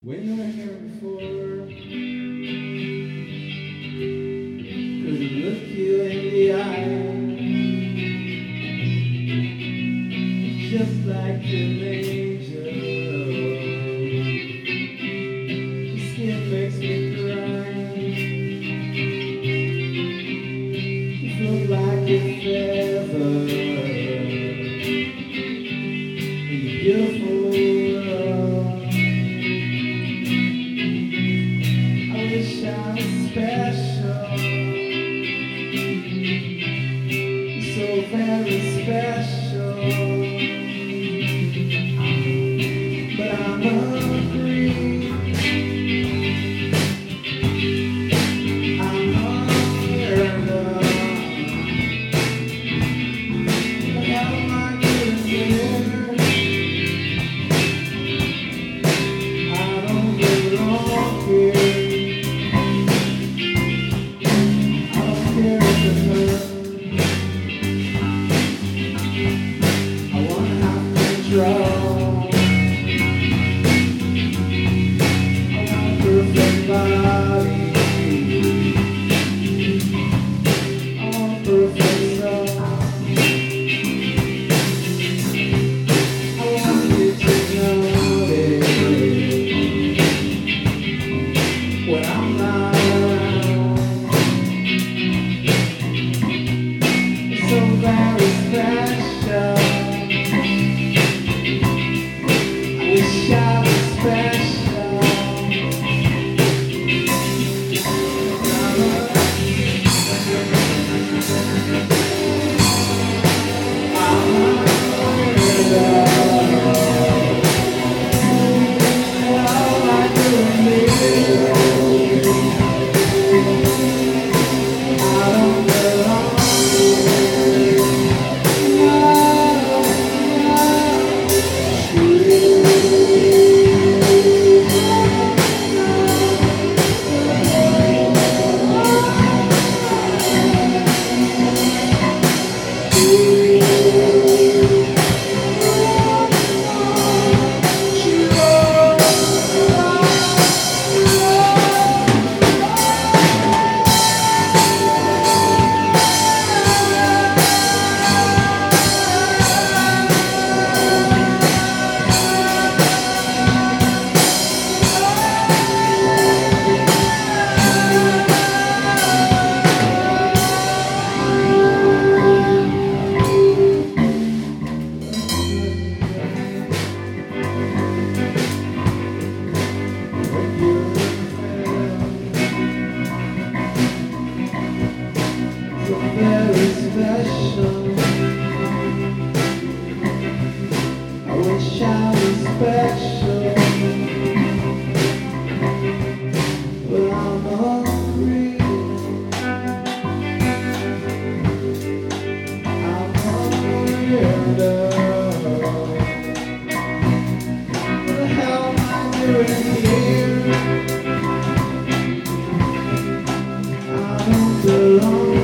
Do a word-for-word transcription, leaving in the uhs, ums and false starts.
When you were here before, couldn't look you in the eye, just like an angel. Your skin makes me cry. You float like a feather in your beautiful world. I wish I was special, so very special, but I'm hungry, I'm hungry. What the hell am I doing here? I don't belong here. Very special. I wish I was special, but I'm hungry. I'm hungry. What the hell am I doing here? I don't belong.